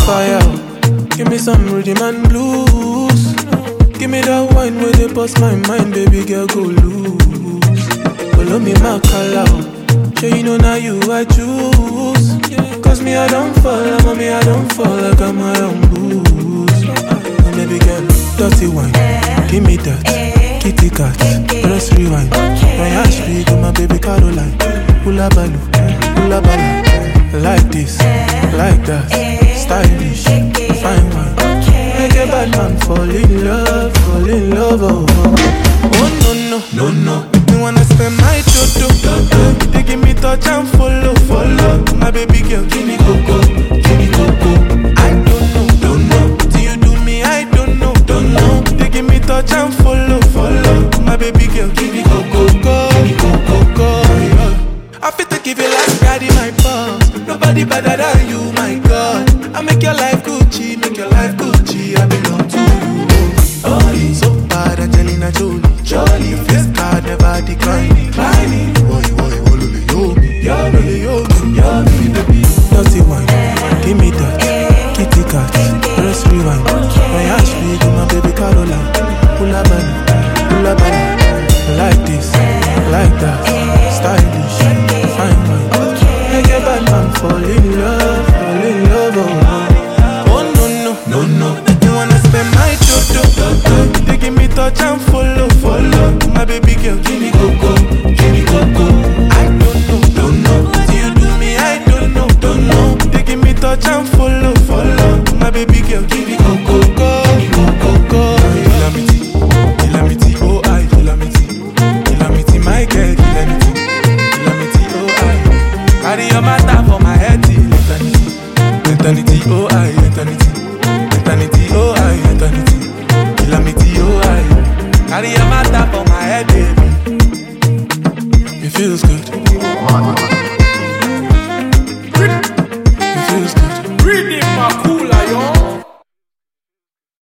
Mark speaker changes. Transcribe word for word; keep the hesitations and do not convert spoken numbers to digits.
Speaker 1: fire. Give me some rhythm and blues. Give me that wine where they bust my mind, baby girl, go loose. Follow me, my color. Sure you know now you I choose. Cause me I don't fall, mommy I don't fall, I got my own booze. And baby girl, dirty wine, give me that. Kitty cat, press rewind. My ass big on my baby Caroline. Hula balu, hula balu. Like this, like that. Stylish, fine wine. Make a bad man fall in love, fall in love. Oh, oh. Oh no no, no no. Me wanna spend my toto. They give me touch and follow, follow. My baby girl, give me coco, give me coco. I don't know, don't know. Till you do me, I don't know, don't know. They give me touch and follow, follow. My baby girl, give me coco, give me coco, yeah. I fit to give you last God in my pulse. Nobody better than you, my God. I make your life Gucci, make your life Gucci. I belong to you. Oh, so bad, Angelina Jolie. Jolly, face card never declining. Declining. Boy, boy, olule yo me, yo me, yo me, yo me, baby. Dirty wine, give me that. Kitty cat, press rewind. My ass big on my baby Caroline. Hula balu, hula balu. Like this, like that. Stylish, fine wine. Make a bad man fall in love, fall in love. Oh, oh no no, no no. You wanna spend my toto? They give me touch and follow, follow. My baby girl, give me coco, give me coco. I don't know, don't know. Till you do me, I don't know, don't know. They give me touch and follow, follow. My baby girl, give me coco, give me coco. Calamity, calamity, oh I, calamity, calamity, my girl, calamity, calamity, oh I. Carry your matter for my head till eternity, eternity, oh I, eternity.